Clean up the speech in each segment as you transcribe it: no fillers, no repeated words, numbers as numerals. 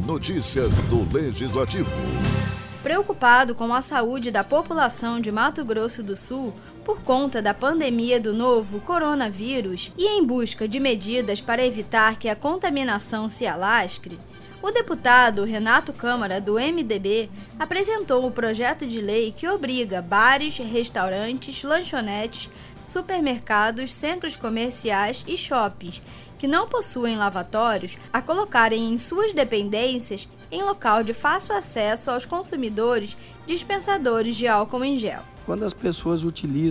Notícias do Legislativo. Preocupado com a saúde da população de Mato Grosso do Sul por conta da pandemia do novo coronavírus e em busca de medidas para evitar que a contaminação se alastre, o deputado Renato Câmara, do MDB, apresentou o projeto de lei que obriga bares, restaurantes, lanchonetes, supermercados, centros comerciais e shoppings que não possuem lavatórios a colocarem em suas dependências, em local de fácil acesso aos consumidores, dispensadores de álcool em gel. Quando as pessoas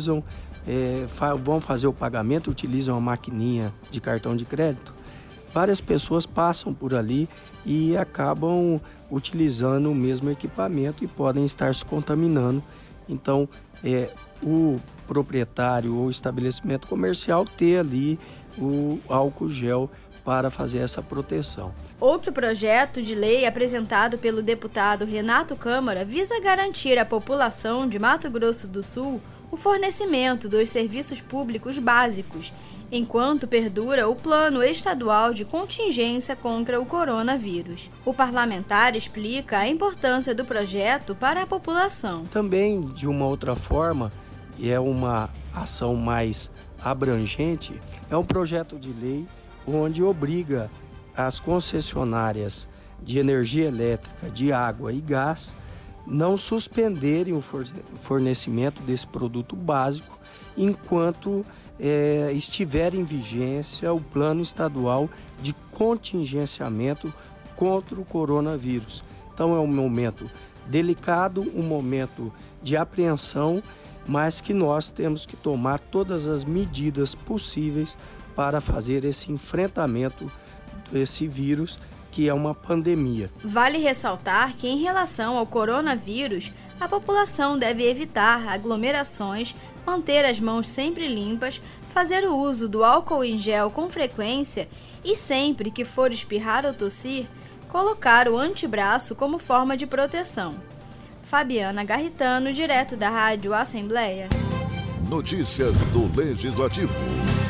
vão fazer o pagamento, utilizam a maquininha de cartão de crédito, várias pessoas passam por ali e acabam utilizando o mesmo equipamento e podem estar se contaminando. Então, o proprietário ou estabelecimento comercial ter ali o álcool gel para fazer essa proteção. Outro projeto de lei apresentado pelo deputado Renato Câmara visa garantir à população de Mato Grosso do Sul o fornecimento dos serviços públicos básicos, enquanto perdura o Plano Estadual de Contingência contra o Coronavírus. O parlamentar explica a importância do projeto para a população. Também, de uma outra forma, é uma ação mais abrangente, é um projeto de lei onde obriga as concessionárias de energia elétrica, de água e gás não suspenderem o fornecimento desse produto básico enquanto estiver em vigência o Plano Estadual de Contingenciamento contra o coronavírus. Então é um momento delicado, um momento de apreensão, mas que nós temos que tomar todas as medidas possíveis para fazer esse enfrentamento desse vírus, que é uma pandemia. Vale ressaltar que, em relação ao coronavírus, a população deve evitar aglomerações, manter as mãos sempre limpas, fazer o uso do álcool em gel com frequência e, sempre que for espirrar ou tossir, colocar o antebraço como forma de proteção. Fabiana Garritano, direto da Rádio Assembleia. Notícias do Legislativo.